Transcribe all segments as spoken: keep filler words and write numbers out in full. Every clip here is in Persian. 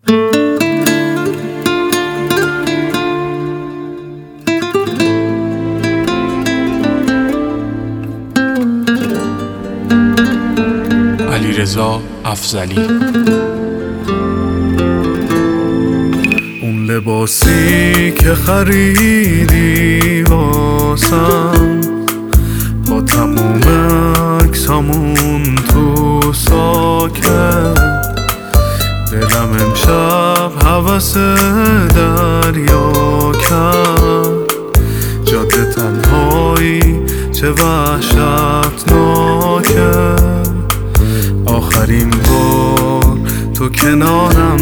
علیرضا افضلی. اون لباسی که خریدی واسم با تموم عکسامون تو ساکت، دلم امشب هوس دریا کرد. جاده تنهایی چه وحشتناکه، آخرین بار تو کنارم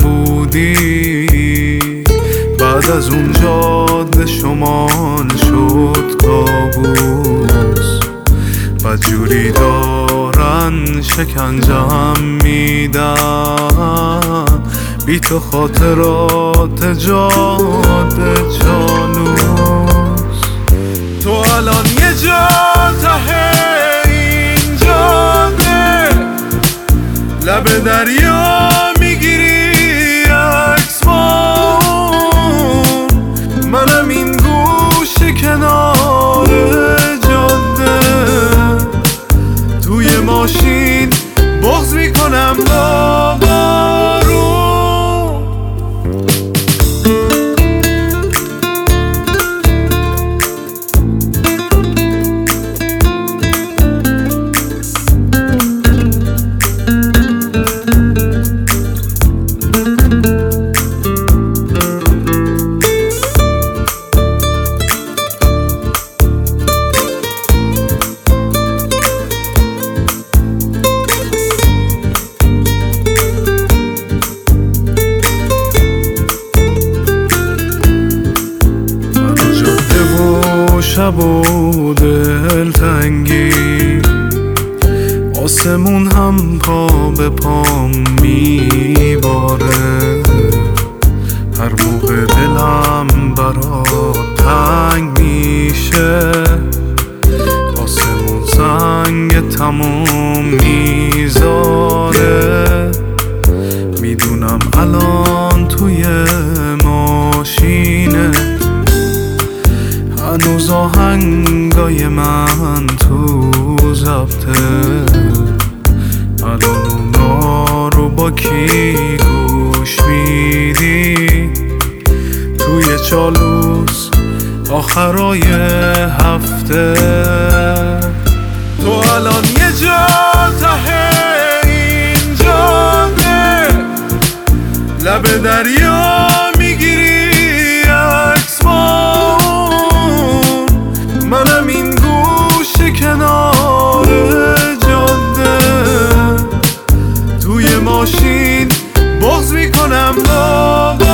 بودی، بعد از اون جاده شمال شد کابوس. بدجوری دارن شکنجم میدن، بی تو خاطرات جاده جالوس. تو الان یه جا ته این جاده، لب دریا میگیری عکس با اون، منم این گوشه کنار جاده، توی ماشین بغض میکنم با بارون. شب و دلتنگی، آسمون هم پا به پام میباره، هر موقع دلم برات تنگ میشه، آسمون سنگ تموم میذاره. میدونم الان توی ماشینه، هنوز آهنگای من تو ضبطه، الان اونا رو با کی گوش میدی؟ توی چالوس آخرای هفته. تو الان یه جا ته این جاده، لب دریا میگیری عکس با اون، منم این گوشه کنار جاده، توی ماشین بغض میکنم با